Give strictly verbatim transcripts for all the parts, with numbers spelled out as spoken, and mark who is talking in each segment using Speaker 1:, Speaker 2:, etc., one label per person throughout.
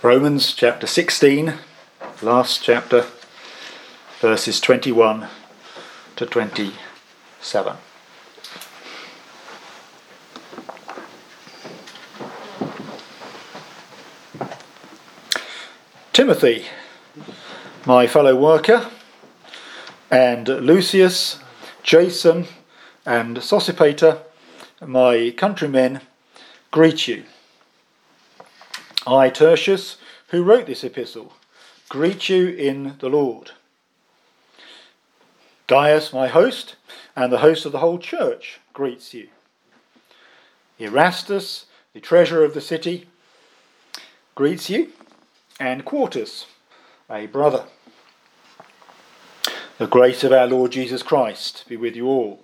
Speaker 1: Romans chapter sixteen, last chapter, verses twenty-one to twenty-seven. Timothy, my fellow worker, and Lucius, Jason, and Sosipater, my countrymen, greet you. I, Tertius, who wrote this epistle, greet you in the Lord. Gaius, my host, and the host of the whole church, greets you. Erastus, the treasurer of the city, greets you, and Quartus, a brother. The grace of our Lord Jesus Christ be with you all.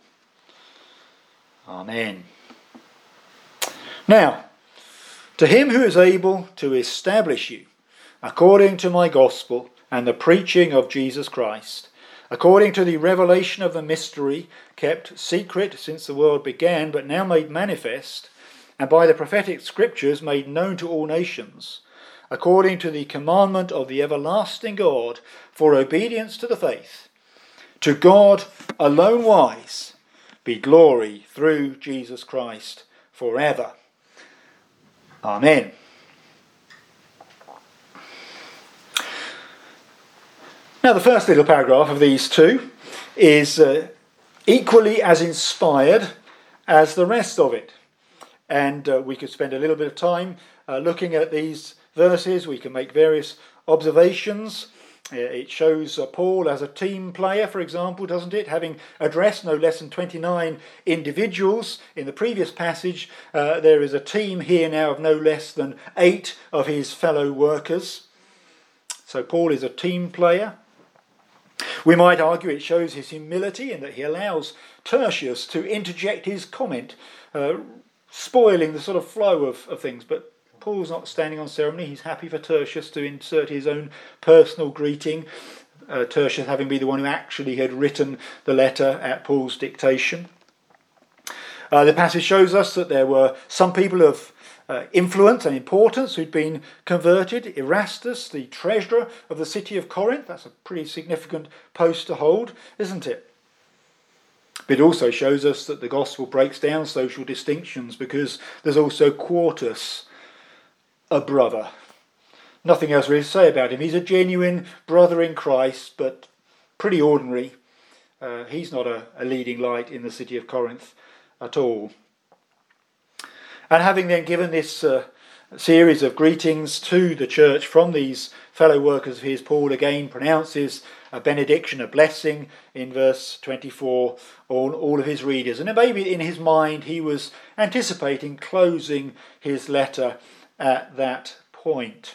Speaker 1: Amen. Now, to him who is able to establish you, according to my gospel and the preaching of Jesus Christ, according to the revelation of the mystery kept secret since the world began, but now made manifest, and by the prophetic scriptures made known to all nations, according to the commandment of the everlasting God, for obedience to the faith, to God alone wise, be glory through Jesus Christ forever. Amen. Now, the first little paragraph of these two is uh, equally as inspired as the rest of it. And uh, we could spend a little bit of time uh, looking at these verses. We can make various observations. Uh, it shows uh, Paul as a team player, for example, doesn't it? Having addressed no less than twenty-nine individuals in the previous passage, uh, there is a team here now of no less than eight of his fellow workers. So Paul is a team player. We might argue it shows his humility in that he allows Tertius to interject his comment, uh, spoiling the sort of flow of, of things, but Paul's not standing on ceremony. He's happy for Tertius to insert his own personal greeting, uh, Tertius having been the one who actually had written the letter at Paul's dictation. Uh, the passage shows us that there were some people of uh, influence and importance who'd been converted. Erastus, the treasurer of the city of Corinth, that's a pretty significant post to hold, isn't it? But it also shows us that the gospel breaks down social distinctions, because there's also Quartus, a brother. Nothing else really to say about him. He's a genuine brother in Christ, but pretty ordinary. Uh, he's not a, a leading light in the city of Corinth at all. And having then given this uh, series of greetings to the church from these fellow workers of his, Paul again pronounces a benediction, a blessing, in verse twenty-four on all of his readers. And maybe in his mind he was anticipating closing his letter at that point.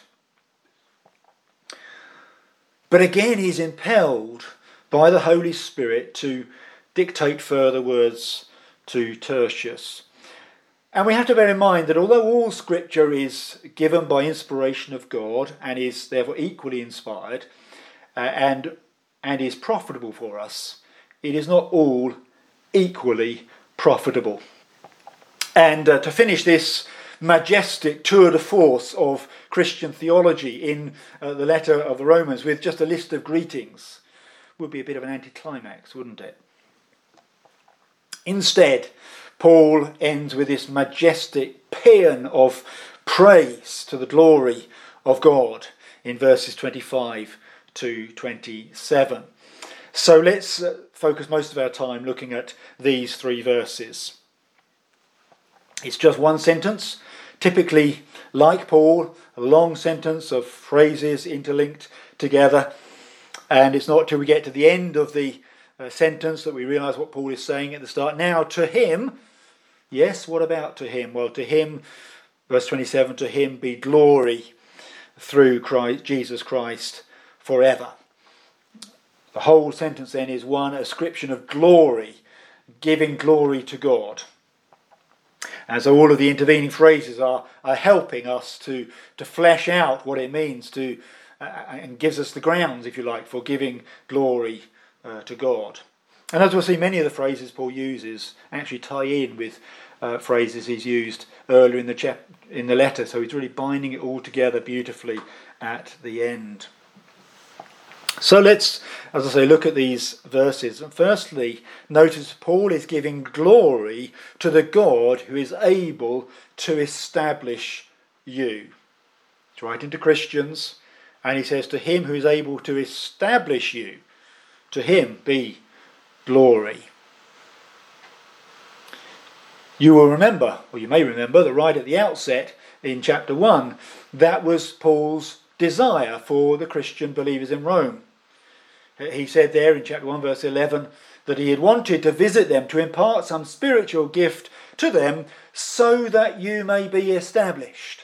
Speaker 1: But again, he's impelled by the Holy Spirit to dictate further words to Tertius. And we have to bear in mind that although all scripture is given by inspiration of God and is therefore equally inspired uh, and, and is profitable for us, it is not all equally profitable. And uh, to finish this majestic tour de force of Christian theology in uh, the letter of the Romans with just a list of greetings would be a bit of an anticlimax, wouldn't it? Instead, Paul ends with this majestic paean of praise to the glory of God in verses twenty-five to twenty-seven. So let's uh, focus most of our time looking at these three verses. It's just one sentence, typically, like Paul, a long sentence of phrases interlinked together. And it's not till we get to the end of the uh, sentence that we realise what Paul is saying at the start. Now, to him, yes, what about to him? Well, to him, verse twenty-seven, to him be glory through Christ, Jesus Christ forever. The whole sentence then is one ascription of glory, giving glory to God. And so all of the intervening phrases are, are helping us to, to flesh out what it means to, uh, and gives us the grounds, if you like, for giving glory uh, to God. And as we'll see, many of the phrases Paul uses actually tie in with uh, phrases he's used earlier in the chap- in the letter. So he's really binding it all together beautifully at the end. So let's, as I say, look at these verses. And firstly, notice Paul is giving glory to the God who is able to establish you. He's writing to Christians, and he says, to him who is able to establish you, to him be glory. You will remember, or you may remember, that right at the outset in chapter one, that was Paul's desire for the Christian believers in Rome. He said there in chapter one verse eleven that he had wanted to visit them to impart some spiritual gift to them so that you may be established.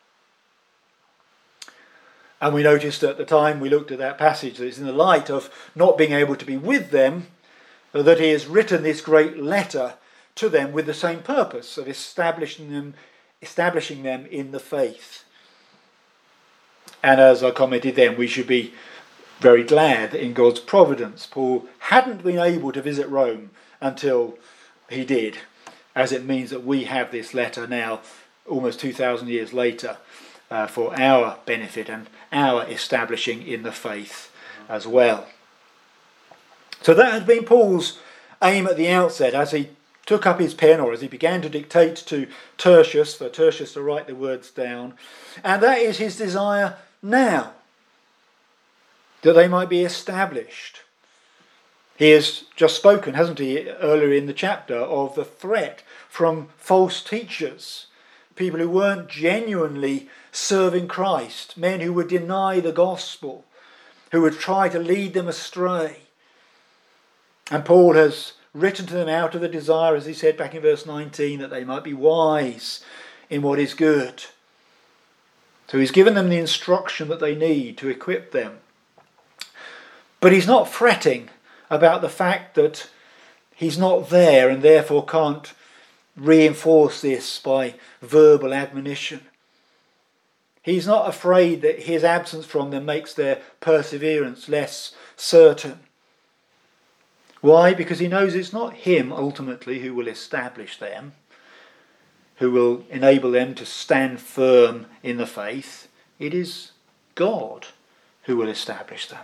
Speaker 1: And we noticed at the time we looked at that passage that it's in the light of not being able to be with them that he has written this great letter to them with the same purpose of establishing them, establishing them in the faith. And as I commented then, we should be very glad that in God's providence Paul hadn't been able to visit Rome until he did, as it means that we have this letter now almost two thousand years later uh, for our benefit and our establishing in the faith as well. So that had been Paul's aim at the outset as he took up his pen, or as he began to dictate to Tertius, for Tertius to write the words down, and that is his desire now, that they might be established. He has just spoken, hasn't he, earlier in the chapter, of the threat from false teachers, people who weren't genuinely serving Christ, men who would deny the gospel, who would try to lead them astray. And Paul has written to them out of the desire, as he said back in verse nineteen, that they might be wise in what is good. So he's given them the instruction that they need to equip them. But he's not fretting about the fact that he's not there and therefore can't reinforce this by verbal admonition. He's not afraid that his absence from them makes their perseverance less certain. Why? Because he knows it's not him ultimately who will establish them, who will enable them to stand firm in the faith. It is God who will establish them.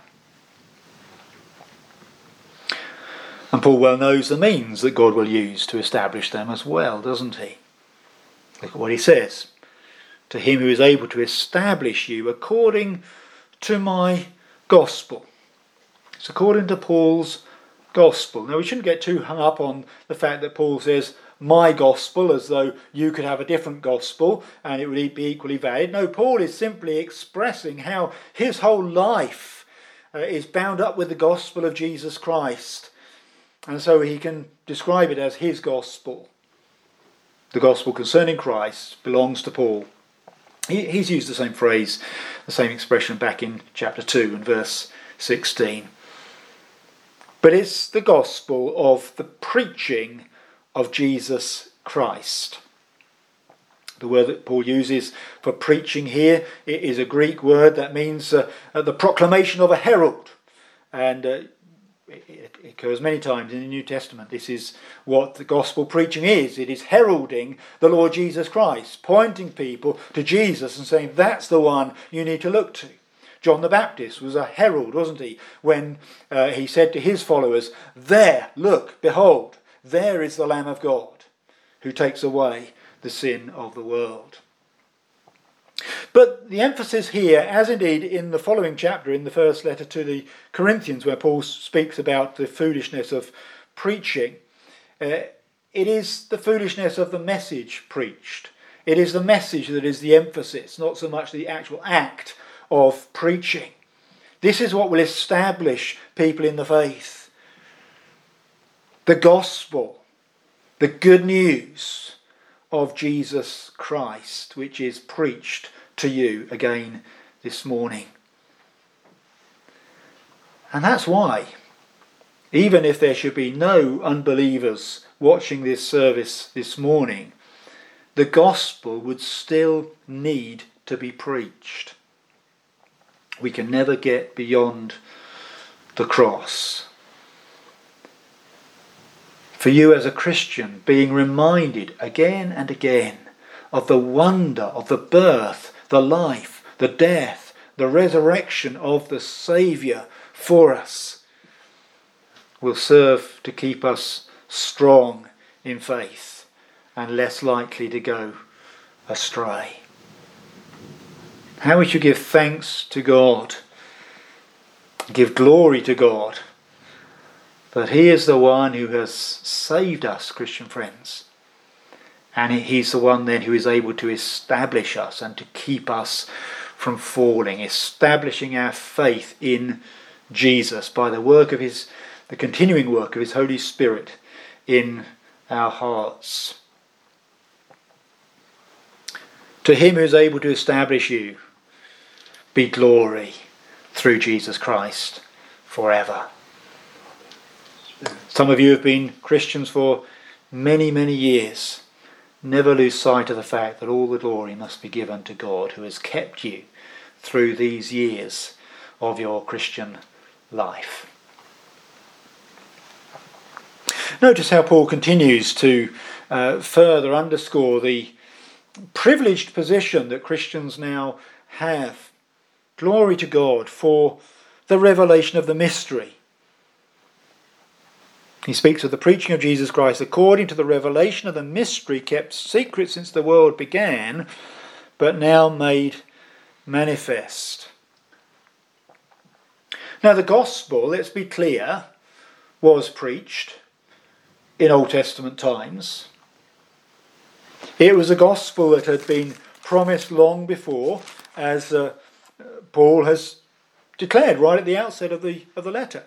Speaker 1: And Paul well knows the means that God will use to establish them as well, doesn't he? Look at what he says. To him who is able to establish you according to my gospel. It's according to Paul's gospel. Now we shouldn't get too hung up on the fact that Paul says my gospel, as though you could have a different gospel and it would be equally valid. No, Paul is simply expressing how his whole life uh, is bound up with the gospel of Jesus Christ. And so he can describe it as his gospel. The gospel concerning Christ belongs to Paul. He, he's used the same phrase, the same expression back in chapter two and verse sixteen. But it's the gospel of the preaching of Jesus Christ. The word that Paul uses for preaching here is a Greek word that means uh, the proclamation of a herald. And uh, it occurs many times in the New Testament. This is what the gospel preaching is. It is heralding the Lord Jesus Christ, pointing people to Jesus and saying that's the one you need to look to. John the Baptist was a herald, wasn't he, when uh, he said to his followers, there, look, behold, there is the Lamb of God who takes away the sin of the world. But the emphasis here, as indeed in the following chapter, in the first letter to the Corinthians, where Paul speaks about the foolishness of preaching, uh, it is the foolishness of the message preached. It is the message that is the emphasis, not so much the actual act of preaching. This is what will establish people in the faith. The gospel, the good news of Jesus Christ, which is preached to you again this morning. And that's why, even if there should be no unbelievers watching this service this morning, the gospel would still need to be preached. We can never get beyond the cross. For you as a Christian, being reminded again and again of the wonder of the birth, the life, the death, the resurrection of the Saviour for us, will serve to keep us strong in faith and less likely to go astray. How we should give thanks to God, give glory to God, that He is the one who has saved us, Christian friends. And He's the one then who is able to establish us and to keep us from falling, establishing our faith in Jesus by the work of His, the continuing work of His Holy Spirit in our hearts. To Him who is able to establish you be glory through Jesus Christ forever. Some of you have been Christians for many, many years. Never lose sight of the fact that all the glory must be given to God, who has kept you through these years of your Christian life. Notice how Paul continues to uh, further underscore the privileged position that Christians now have. Glory to God for the revelation of the mystery. He speaks of the preaching of Jesus Christ according to the revelation of the mystery kept secret since the world began, but now made manifest. Now the gospel, let's be clear, was preached in Old Testament times. It was a gospel that had been promised long before, as uh, Paul has declared right at the outset of the of the letter.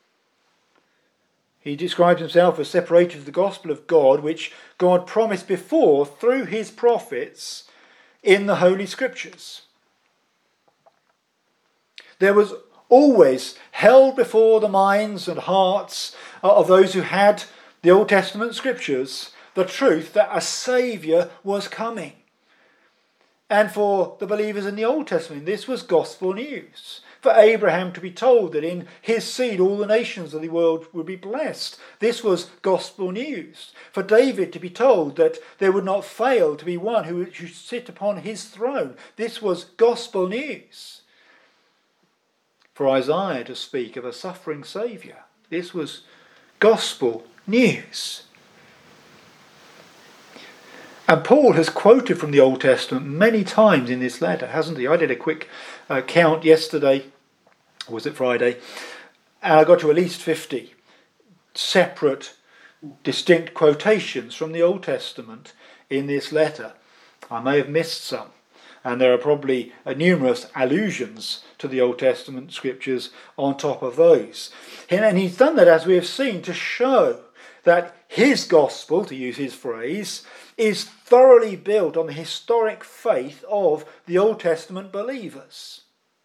Speaker 1: He describes himself as separated to the gospel of God, which God promised before through his prophets in the Holy Scriptures. There was always held before the minds and hearts of those who had the Old Testament Scriptures the truth that a Saviour was coming. And for the believers in the Old Testament, this was gospel news. For Abraham to be told that in his seed all the nations of the world would be blessed, this was gospel news. For David to be told that there would not fail to be one who should sit upon his throne, this was gospel news. For Isaiah to speak of a suffering Saviour, this was gospel news. And Paul has quoted from the Old Testament many times in this letter, hasn't he? I did a quick uh, count yesterday, or was it Friday, and I got to at least fifty separate, distinct quotations from the Old Testament in this letter. I may have missed some, and there are probably uh, numerous allusions to the Old Testament scriptures on top of those. And he's done that, as we have seen, to show that his gospel, to use his phrase, is thoroughly built on the historic faith of the Old Testament believers.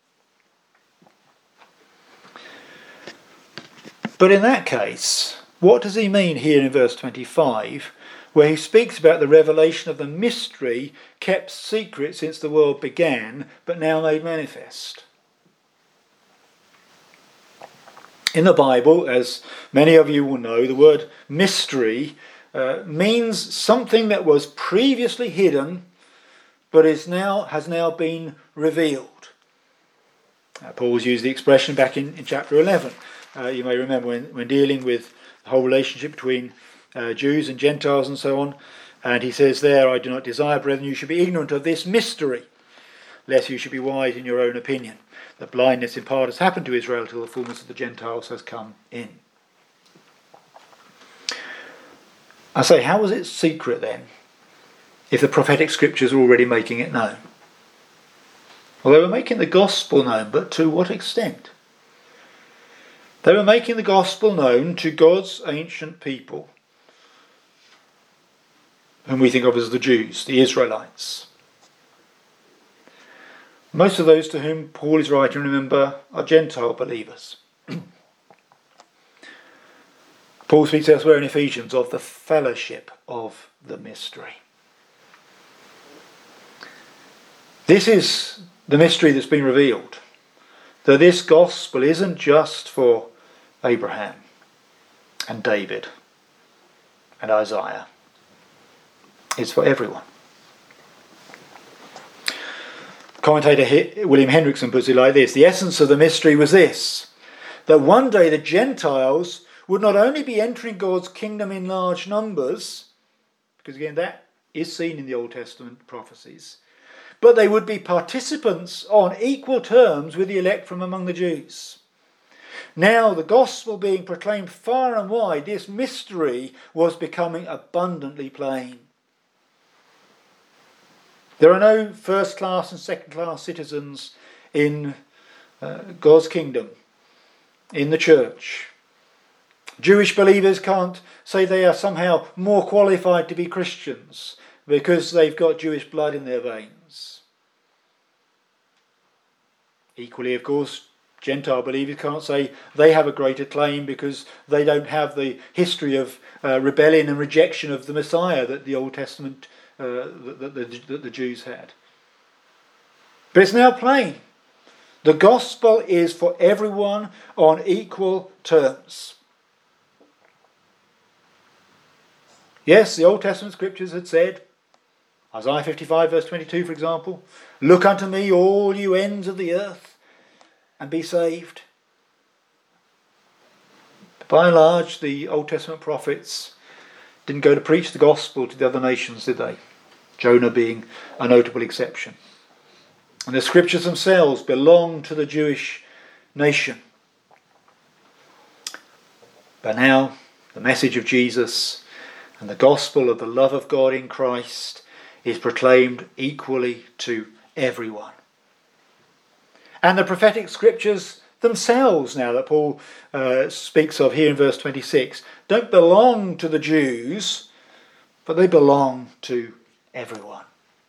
Speaker 1: But in that case, what does he mean here in verse twenty-five, where he speaks about the revelation of the mystery kept secret since the world began, but now made manifest? In the Bible, as many of you will know, the word mystery uh, means something that was previously hidden but is now has now been revealed. Uh, Paul's used the expression back in, in chapter eleven. Uh, you may remember when, when dealing with the whole relationship between uh, Jews and Gentiles and so on. And he says there, I do not desire, brethren, you should be ignorant of this mystery, lest you should be wise in your own opinion. That blindness in part has happened to Israel till the fullness of the Gentiles has come in. I say, how was it secret then, if the prophetic scriptures are already making it known? Well, they were making the gospel known, but to what extent? They were making the gospel known to God's ancient people, whom we think of as the Jews, the Israelites. Most of those to whom Paul is writing, remember, are Gentile believers. Paul speaks elsewhere in Ephesians of the fellowship of the mystery. This is the mystery that's been revealed. That this gospel isn't just for Abraham and David and Isaiah. It's for everyone. Commentator William Hendrickson puts it like this: the essence of the mystery was this, that one day the Gentiles would not only be entering God's kingdom in large numbers, because again that is seen in the Old Testament prophecies, but they would be participants on equal terms with the elect from among the Jews. Now, the gospel being proclaimed far and wide, this mystery was becoming abundantly plain. There are no first-class and second-class citizens in uh, God's kingdom, in the church. Jewish believers can't say they are somehow more qualified to be Christians because they've got Jewish blood in their veins. Equally, of course, Gentile believers can't say they have a greater claim because they don't have the history of uh, rebellion and rejection of the Messiah that the Old Testament uh, that, the, that the Jews had. But it's now plain. The gospel is for everyone on equal terms. Yes, the Old Testament scriptures had said, Isaiah fifty-five verse twenty-two for example, "Look unto me all you ends of the earth, and be saved." But by and large, the Old Testament prophets didn't go to preach the gospel to the other nations, did they? Jonah being a notable exception. And the scriptures themselves belong to the Jewish nation. But now, the message of Jesus and the gospel of the love of God in Christ is proclaimed equally to everyone. And the prophetic scriptures themselves, now that Paul uh, speaks of here in verse twenty-six, don't belong to the Jews, but they belong to everyone.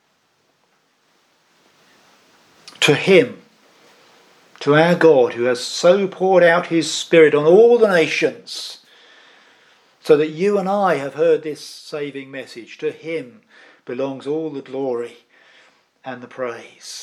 Speaker 1: To him, to our God, who has so poured out his Spirit on all the nations, so that you and I have heard this saving message. To him belongs all the glory and the praise.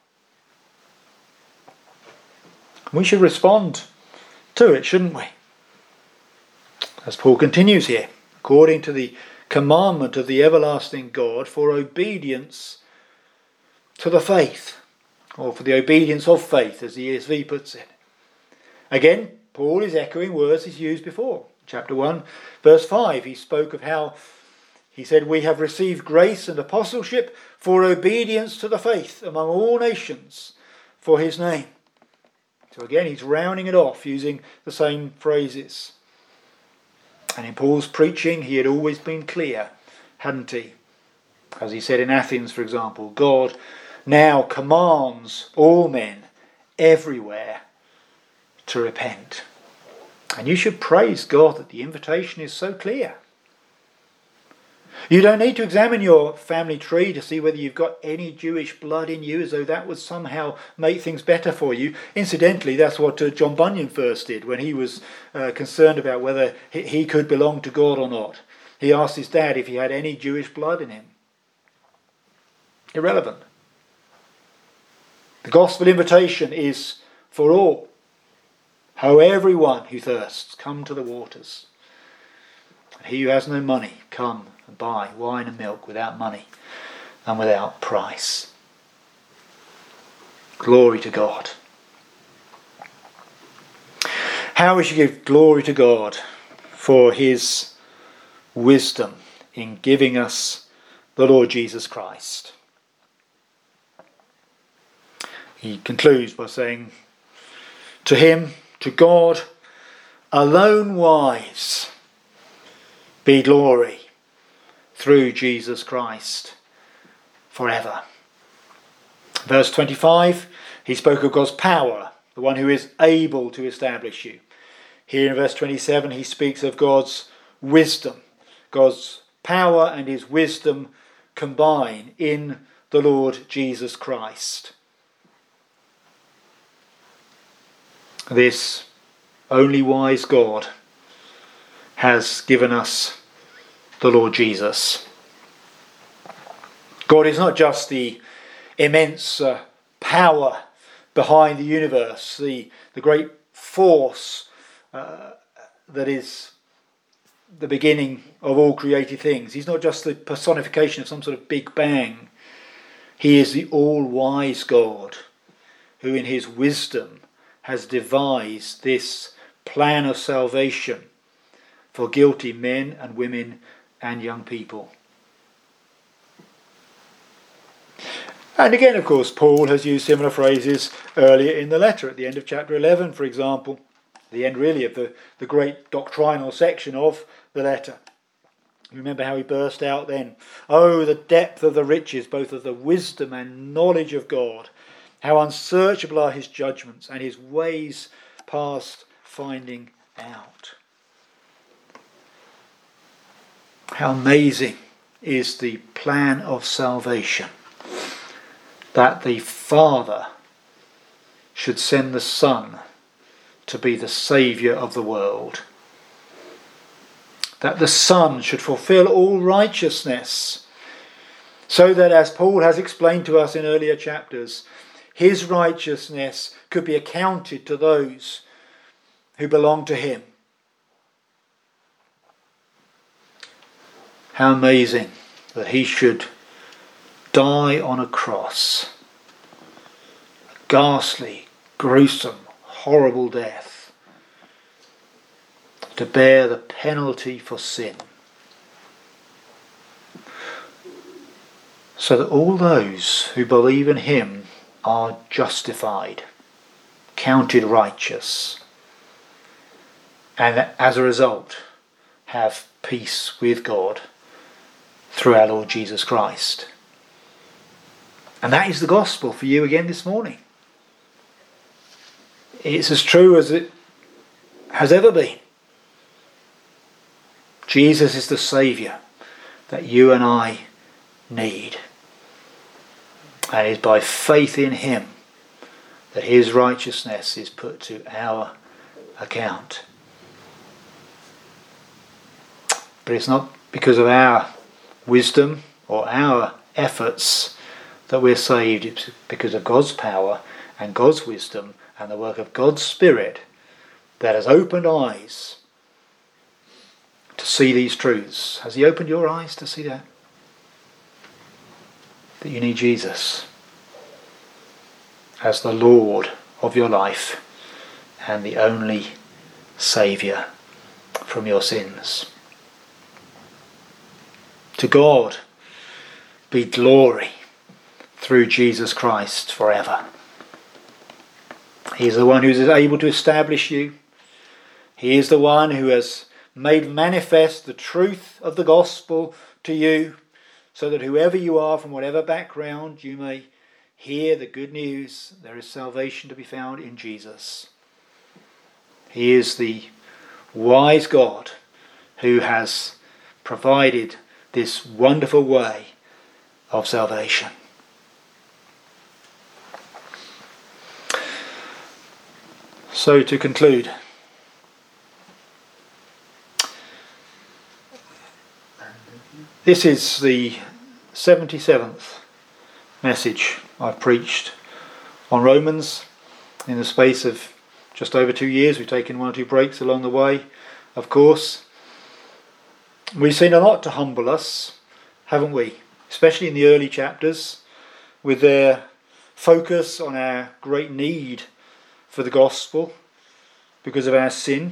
Speaker 1: We should respond to it, shouldn't we? As Paul continues here, according to the commandment of the everlasting God, for obedience to the faith, or for the obedience of faith, as the E S V puts it. Again, Paul is echoing words he's used before. Chapter one, verse five, he spoke of how, he said, we have received grace and apostleship for obedience to the faith among all nations for his name. So again, he's rounding it off using the same phrases. And in Paul's preaching, he had always been clear, hadn't he? As he said in Athens, for example, God now commands all men everywhere to repent. And you should praise God that the invitation is so clear. You don't need to examine your family tree to see whether you've got any Jewish blood in you, as though that would somehow make things better for you. Incidentally, that's what uh, John Bunyan first did when he was uh, concerned about whether he, he could belong to God or not. He asked his dad if he had any Jewish blood in him. Irrelevant. The gospel invitation is for all. Ho, everyone who thirsts, come to the waters. And he who has no money, come and buy wine and milk without money and without price. Glory to God. How we should give glory to God for his wisdom in giving us the Lord Jesus Christ. He concludes by saying, to him, to God, alone wise, be glory through Jesus Christ forever. Verse twenty-five, he spoke of God's power, the one who is able to establish you. Here in verse twenty-seven, he speaks of God's wisdom. God's power and his wisdom combine in the Lord Jesus Christ. This only wise God has given us the Lord Jesus. God is not just the immense uh, power behind the universe, the, the great force uh, that is the beginning of all created things. He's not just the personification of some sort of big bang. He is the all-wise God who in his wisdom has devised this plan of salvation for guilty men and women and young people. And again, of course, Paul has used similar phrases earlier in the letter, at the end of chapter eleven, for example, the end really of the, the great doctrinal section of the letter. Remember how he burst out then, "Oh, the depth of the riches, both of the wisdom and knowledge of God. How unsearchable are his judgments and his ways past finding out." How amazing is the plan of salvation, that the Father should send the Son to be the Saviour of the world. That the Son should fulfill all righteousness, so that, as Paul has explained to us in earlier chapters, his righteousness could be accounted to those who belong to him. How amazing that he should die on a cross, a ghastly, gruesome, horrible death, to bear the penalty for sin, so that all those who believe in him are justified, counted righteous, and as a result have peace with God through our Lord Jesus Christ. And that is the gospel for you again this morning. It's as true as it has ever been. Jesus is the Saviour that you and I need. And it is by faith in him that his righteousness is put to our account. But it's not because of our wisdom or our efforts that we're saved. It's because of God's power and God's wisdom and the work of God's Spirit that has opened eyes to see these truths. Has he opened your eyes to see that? That you need Jesus as the Lord of your life and the only Saviour from your sins. To God be glory through Jesus Christ forever. He is the one who is able to establish you. He is the one who has made manifest the truth of the gospel to you, so that whoever you are, from whatever background, you may hear the good news. There is salvation to be found in Jesus. He is the wise God who has provided this wonderful way of salvation. So to conclude, this is the seventy-seventh message I've preached on Romans in the space of just over two years. We've taken one or two breaks along the way, of course. We've seen a lot to humble us, haven't we? Especially in the early chapters, with their focus on our great need for the gospel because of our sin.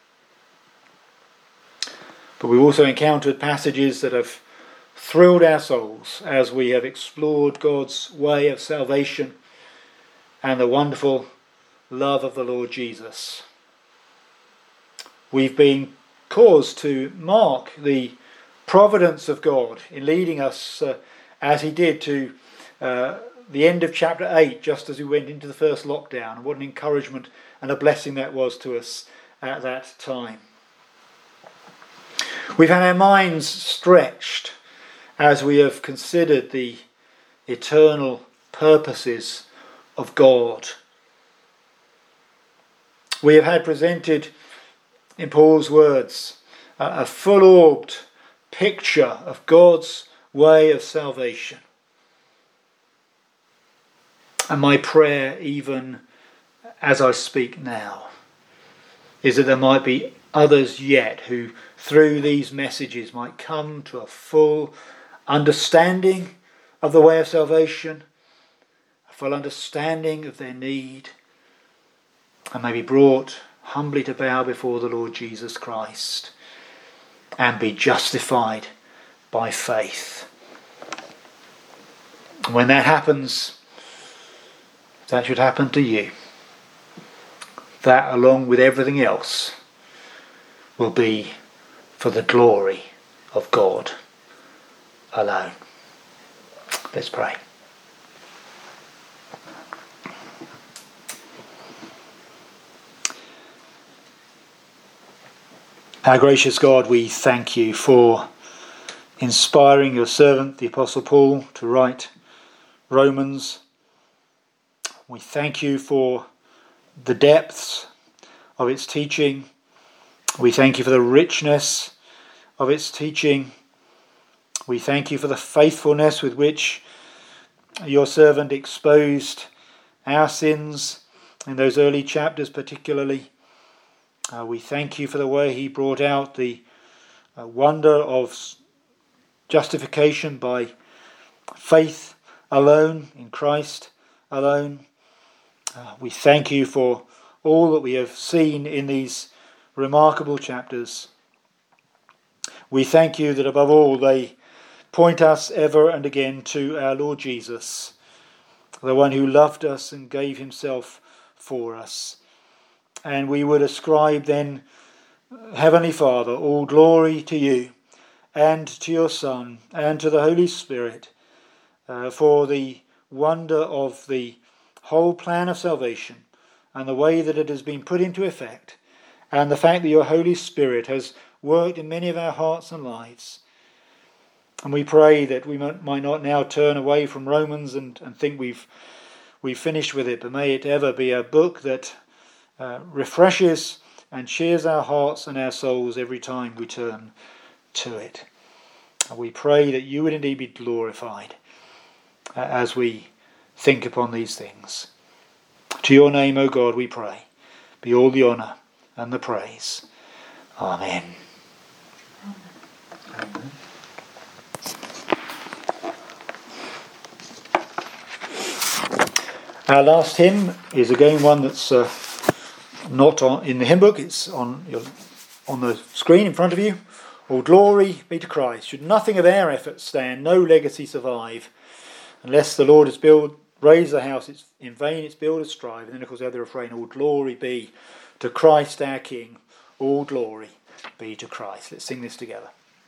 Speaker 1: But we've also encountered passages that have thrilled our souls as we have explored God's way of salvation and the wonderful love of the Lord Jesus. We've been caused to mark the providence of God in leading us uh, as he did to uh, the end of chapter eight, just as we went into the first lockdown. And what an encouragement and a blessing that was to us at that time. We've had our minds stretched as we have considered the eternal purposes of God. We have had presented, in Paul's words, a full-orbed picture of God's way of salvation. And my prayer, even as I speak now, is that there might be others yet who through these messages might come to a full understanding of the way of salvation, a full understanding of their need, and may be brought humbly to bow before the Lord Jesus Christ and be justified by faith. And when that happens, that should happen to you. That, along with everything else, will be for the glory of God alone. Let's pray. Our gracious God, we thank you for inspiring your servant, the Apostle Paul, to write Romans. We thank you for the depths of its teaching. We thank you for the richness of its teaching. We thank you for the faithfulness with which your servant exposed our sins in those early chapters particularly. Uh, we thank you for the way he brought out the uh, wonder of justification by faith alone, in Christ alone. Uh, we thank you for all that we have seen in these remarkable chapters. We thank you that above all they point us ever and again to our Lord Jesus, the one who loved us and gave himself for us. And we would ascribe then, Heavenly Father, all glory to you and to your Son and to the Holy Spirit uh, for the wonder of the whole plan of salvation and the way that it has been put into effect, and the fact that your Holy Spirit has worked in many of our hearts and lives. And we pray that we might not now turn away from Romans and, and think we've we've finished with it, but may it ever be a book that uh, refreshes and cheers our hearts and our souls every time we turn to it. And we pray that you would indeed be glorified uh, as we think upon these things. To your name, O God, we pray, be all the honour and the praise. Amen. Amen. Our last hymn is again one that's uh, not on, in the hymn book. It's on your, on the screen in front of you. All glory be to Christ. Should nothing of our efforts stand, no legacy survive. Unless the Lord has built, raised the house, it's in vain its builders strive. And then of course the other refrain, all glory be to Christ our King. All glory be to Christ. Let's sing this together.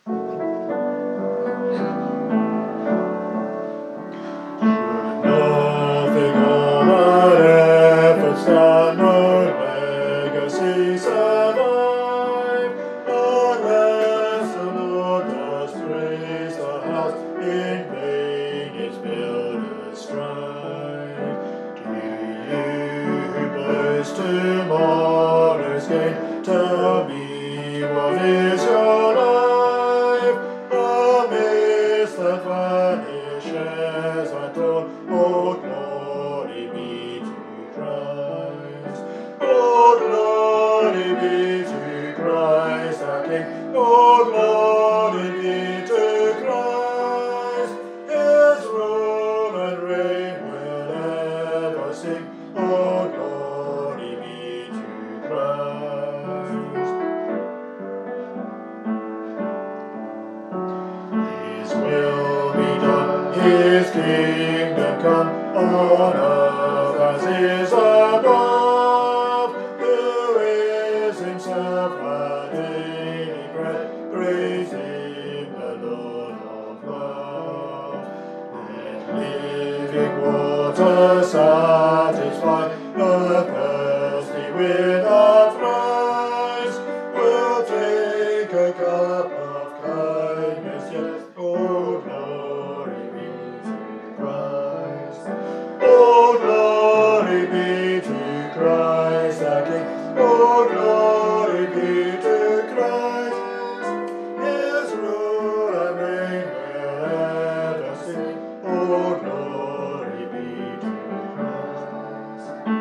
Speaker 2: Stand no legacy survive, unless the Lord does praise the house, in vain its builders strive. Do you who boast tomorrow's gain, tell me what is your life? Amidst the vanishes untold, oh glory be to Christ. Oh glory be to Christ our King. Oh glory be to Christ. His rule and reign will ever sing. Oh glory be to Christ. His will be done, his kingdom come, on earth as is above. Who is himself our daily bread, praise him, the Lord of love. Let living water satisfy the thirsty without price. We'll take a cup of kindness, yes, oh glory be to Christ. Oh glory be to Christ our King. Oh glory be to Christ. His rule and reign will ever sing. Oh glory be to Christ.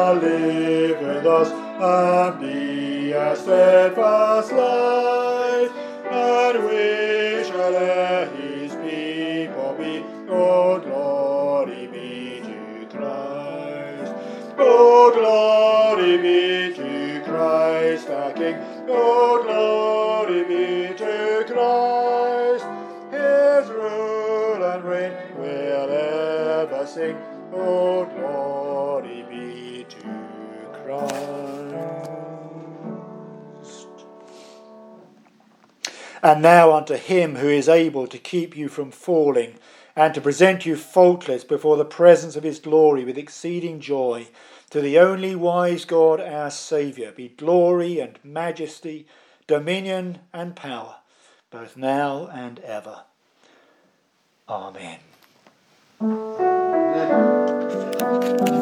Speaker 2: shall live with us and be a steadfast light, and we shall let his people be. Oh, glory be to Christ. Oh, glory be to Christ the King. Oh, glory be to Christ. His rule and reign will ever sing. Oh, glory be to Christ.
Speaker 1: And now unto him who is able to keep you from falling, and to present you faultless before the presence of his glory with exceeding joy, to the only wise God our Saviour, be glory and majesty, dominion and power, both now and ever. Amen.